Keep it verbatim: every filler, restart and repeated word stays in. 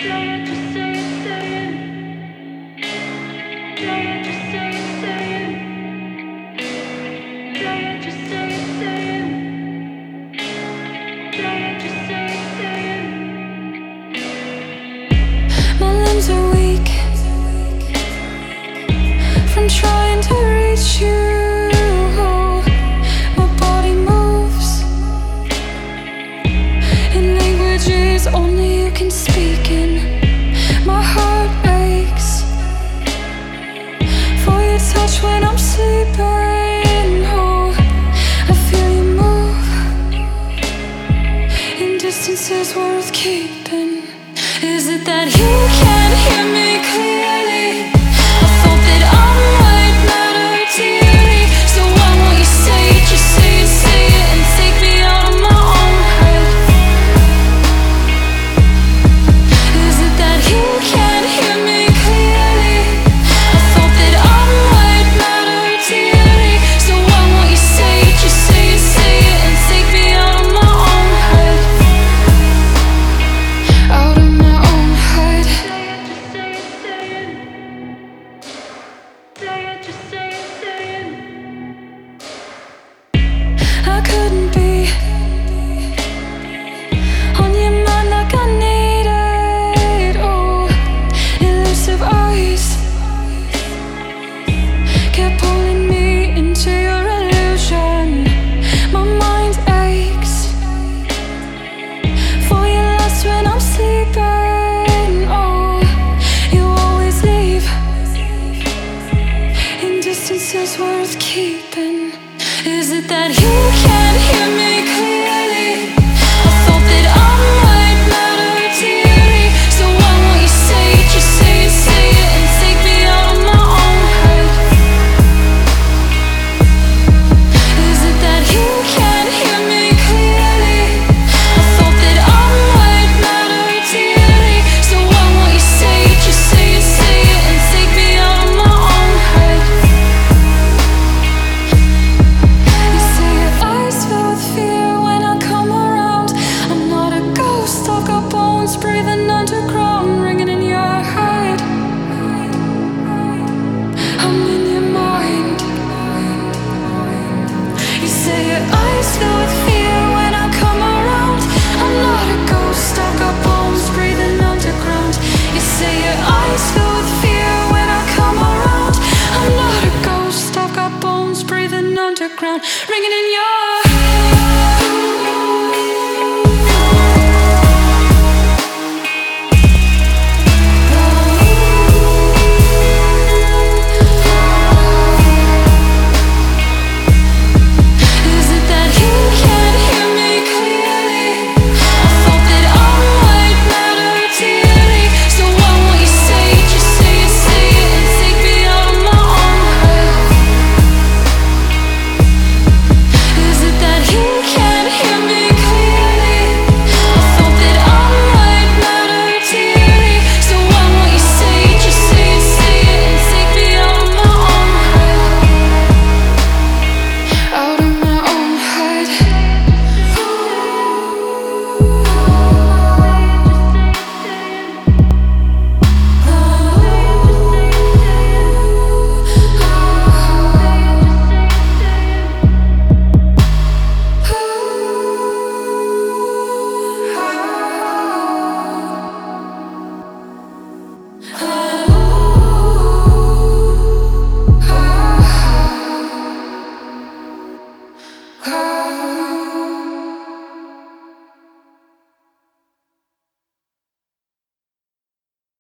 I'm trying to reach you. My body moves in languages only you can speak in. My heart aches for your touch when I'm sleeping. Oh, I feel you move in distances worth keeping. Is it that you can't hear me clearly? I thought that I might matter dearly. So why won't you say it, just say it, say it, and take me out of my own head? Is it that you can't hear me clearly? I thought that I might matter dearly. So why won't you say it, just say it, say it, and take me out of my own head? Out of my own head. I couldn't be on your mind like I needed. Oh, elusive eyes kept pulling me into your illusion. My mind aches for your lust when I'm sleeping. Oh, you always leave in distances worth keeping. Is it that you can't hear me clearly? I thought that I might matter dearly. So why won't you say it, just say it, say it, and take me out of my own head? Is it that you can't hear me clearly? I thought that I might matter dearly. So why won't you say it, just say it, say it, and take me out of my own head? You say your eyes fill with fear when I come around. I'm not a ghost, I've got bones breathing underground, ringing in your head. I'm in your mind. You say your eyes fill with fear when I come around. I'm not a ghost, I've got bones breathing underground. You say your eyes fill with fear when I come around. I'm not a ghost, I've got bones breathing underground, ringing in